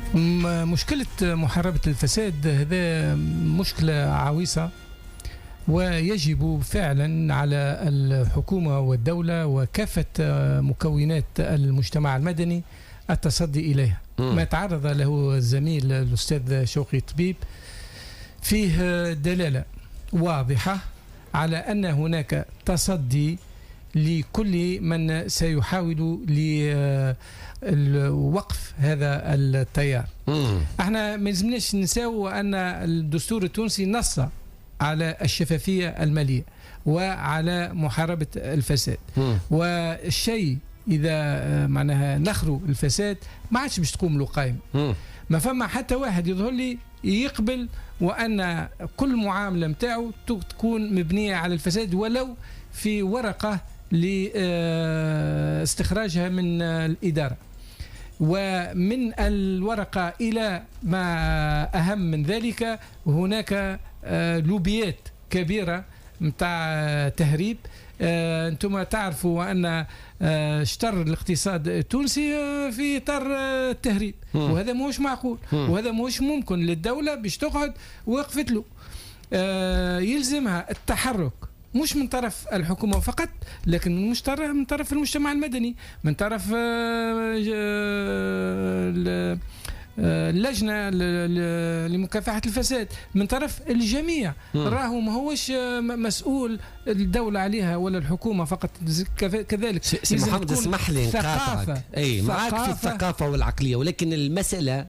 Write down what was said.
مشكلة محاربة الفساد هذا مشكلة عويصة، ويجب فعلا على الحكومة والدولة وكافة مكونات المجتمع المدني التصدي إليها. ما تعرض له الزميل الأستاذ شوقي طبيب فيه دلالة واضحة على أن هناك تصدي لكل من سيحاول لوقف هذا التيار. احنا ما لازمناش نساو أن الدستور التونسي نص على الشفافية المالية وعلى محاربة الفساد، والشيء إذا معناها نخروا الفساد ما عادش باش تقوم له قائمة. ما فما حتى واحد يظهر لي يقبل وأن كل معاملة متاعه تكون مبنية على الفساد ولو في ورقة لاستخراجها من الإدارة. ومن الورقة إلى ما أهم من ذلك هناك لوبيات كبيرة متاع تهريب. أنتم تعرفوا أن اشتر الاقتصاد التونسي في إطار التهريب، وهذا مش معقول، وهذا مش ممكن للدولة باش تقعد وقفت له. يلزمها التحرك مش من طرف الحكومة فقط، لكن مش من طرف المجتمع المدني، من طرف اللجنة لمكافحة الفساد، من طرف الجميع. راهو ما هوش مسؤول الدولة عليها ولا الحكومة فقط، كذلك سي محمد اسمح لي نقاطعك، اي معك في الثقافة والعقلية، ولكن المسألة